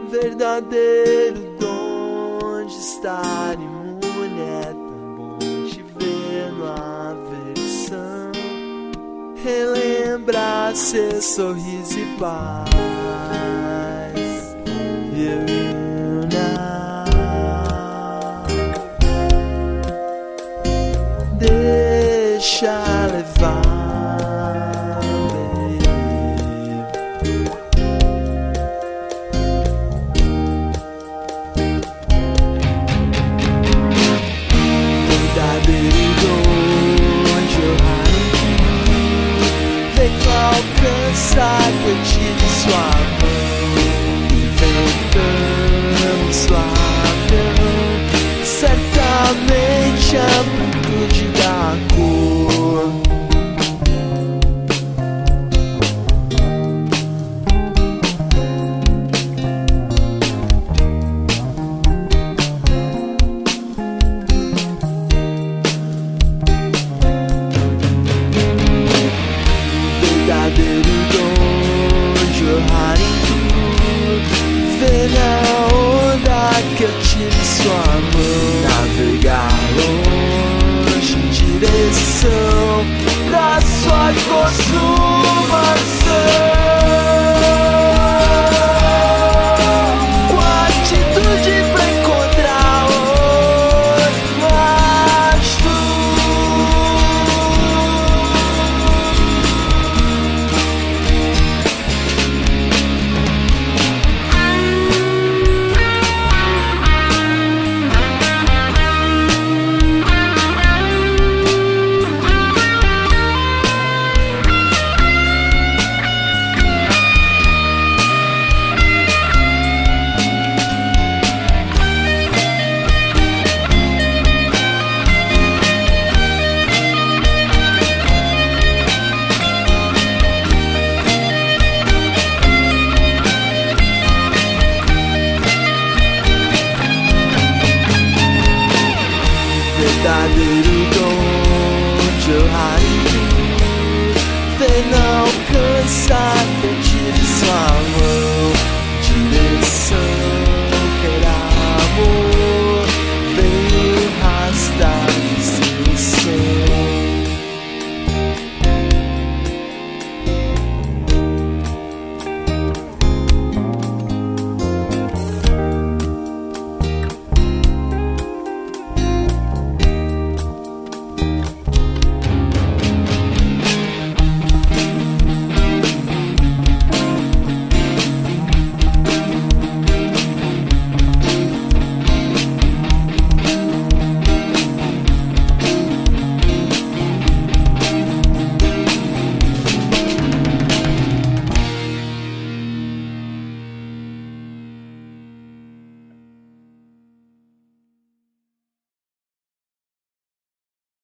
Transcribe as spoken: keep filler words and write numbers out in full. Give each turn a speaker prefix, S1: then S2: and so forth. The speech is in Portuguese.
S1: verdadeiro dom de estar imune. É tão bom te ver no aversão, relembrar seu sorriso e paz. Eu deixa levar, baby. Verdadeiro dom de honrar um dia, vem alcançar que eu tire sua mão, inventando sua mão, certamente a